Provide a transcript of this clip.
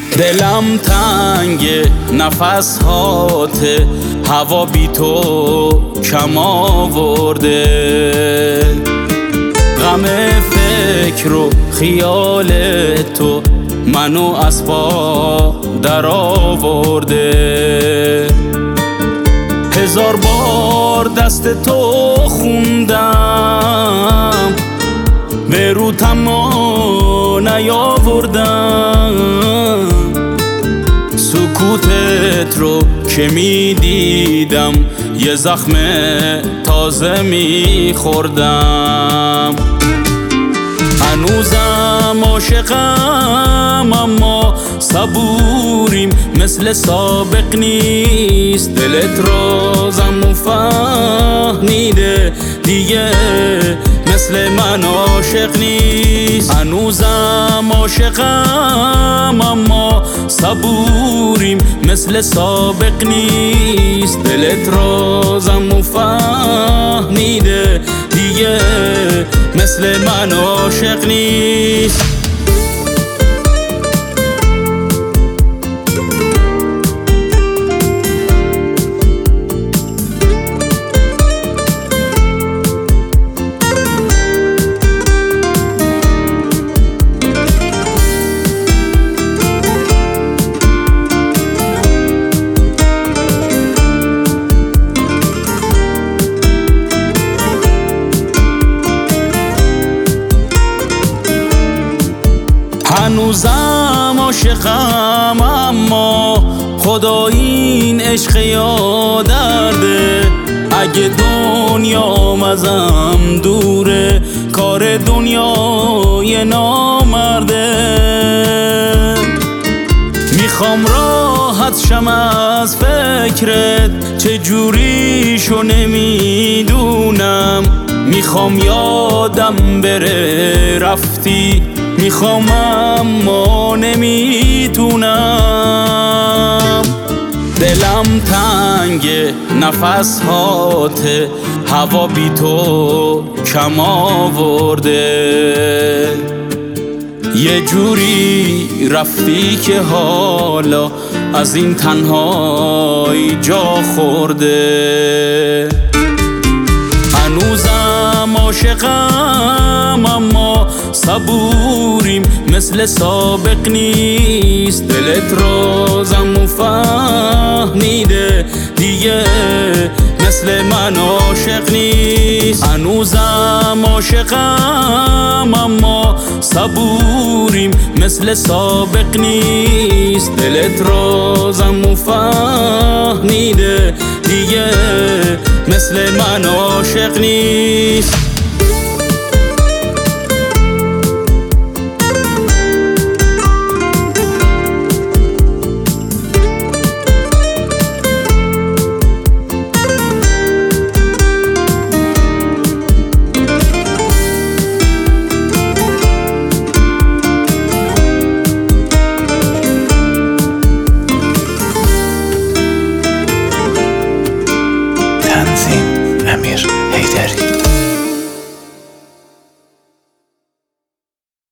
دلم تنگ نفس هاته، هوا بی تو کم آورده، غم فکر و خیال تو منو از پا در آورده. هزار بار دست تو خوندم، به رو تما نیاوردم، سکوتت رو که می دیدم یه زخم تازه می خوردم. هنوزم عاشقم اما صبوریم مثل سابق نیست، دلت رازم فهمیده دیگه مثل من عاشق نیست. هنوزم عاشقم اما صبوریم مثل سابق نیست، دلت رازم فهمیده دیگه مثل من عاشق نیست. هنوزم عاشقم اما خدا این عشق یادرده، اگه دنیام ازم دوره کار دنیای نامرده. میخوام راحت شم از فکرت، چجوریشو نمیدونم، میخوام یادم بره رفتی، میخوام اما نمیتونم. دلم تنگ نفس هاته، هوا بی تو کم آورده، یه جوری رفتی که حالا از این تنهایی جا خورده. هنوزم عاشقم اما صبوریم مثل سابق نیست، دلت رازم فهمیده دیگه مثل من عاشق نیست. هنوزم عاشقم اما صبوریم مثل سابق نیست، دلت رازم فهمیده دیگه مثل من عاشق نیست.